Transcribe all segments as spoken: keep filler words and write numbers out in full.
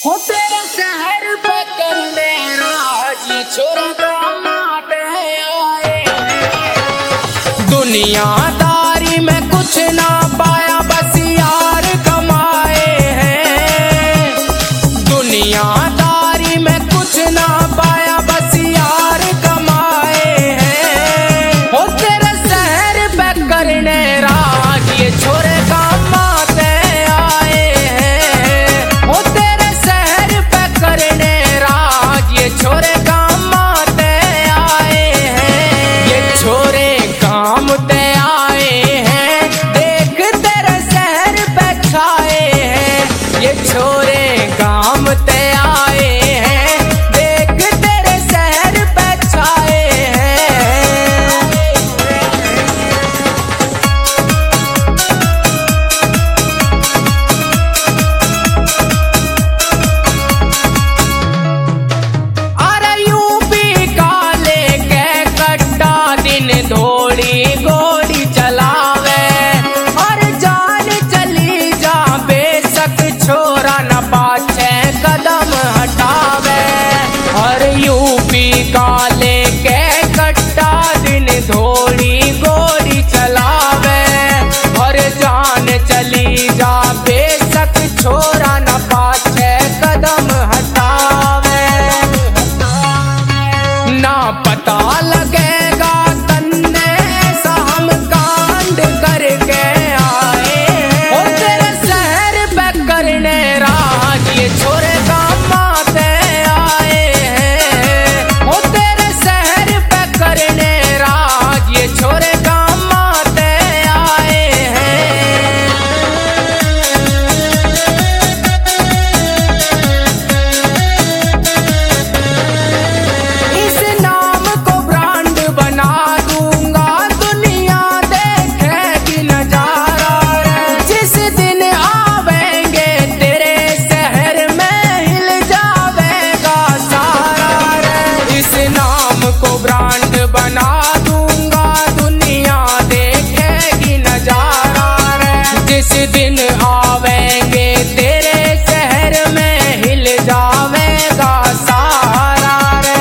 हो तेरे शहर पे करने राज छोड़ आए। दुनियादारी में कुछ ना पाया बस यार कमाए हैं। दुनियादारी में कुछ ना पाया बस यार कमाए हैं। हो तेरे शहर पे करने राज ये छोरे कमाते आए हैं। हो तेरे शहर पे करने राज ये छोरे कमाते आए हैं। ये छोरे कामते आए हैं। देख तेरे शहर पे छाए हैं। ये छोरे कामते आए हैं। देख तेरे शहर पे छाए हैं। अरे यूपी का लेके कट्टा दिन दौड़ी गोली चलावे और जान चली जा बेशक छोरा न पाछे कदम हटावे। और यूपी का लेके कट्टा दिन दौड़ी गोली चलावे और जान चली जा बेशक छोरा न पाछे कदम हटावे। ना पता लगेगा तन्ने ऐसा हम कांड करके आए। और तेरे शहर पे करने राज ये छोरे कमाते आए हैं। और तेरे शहर पे करने राज ये छोरे कमाते आए हैं। इस नाम को ब्रांड बना दूंगा दुनिया देखेगी नजारा। जिस दिन आवेंगे तेरे शहर में हिल जावेगा सारा। इस नाम को ब्रांड बना दूंगा दुनिया देखेगी नजारा। जिस दिन आवेंगे तेरे शहर में हिल जावेगा सारा रे।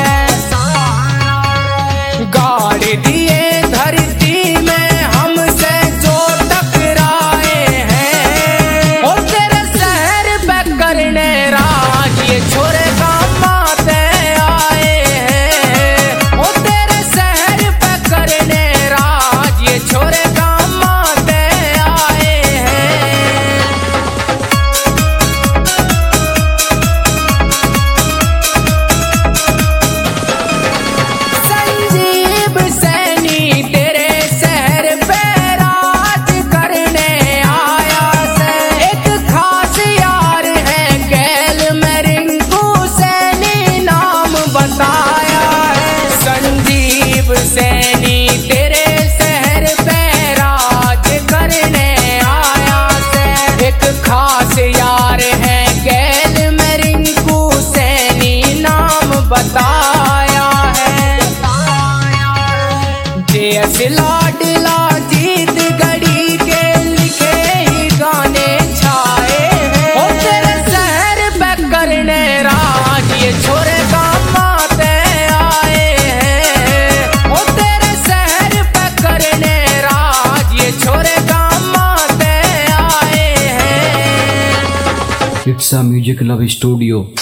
गाड़ दिए धरती में हमसे जो टकराए हैं। और तेरे शहर पे करने राज ये छोरे कमाते आए हैं। और तेरे शहर पे करने राज ये छोरे कमाते आए हैं। संजीव सैनी तेरे शहर पे राज करने आया से। एक खास यार है गैल में रिंकू सैनी नाम बताया है। संजीव सैनी तेरे शहर पे राज करने आया से। एक खास यार है गैल में रिंकू सैनी नाम बताया है। जेएस लाडला जीत गढ़ी के लिखे ही गाने छाए हैं। और तेरे शहर पे करने राज ये छोरे कमाते आए हैं। और तेरे शहर पे करने राज ये छोरे कमाते आए हैं। It's a music love studio.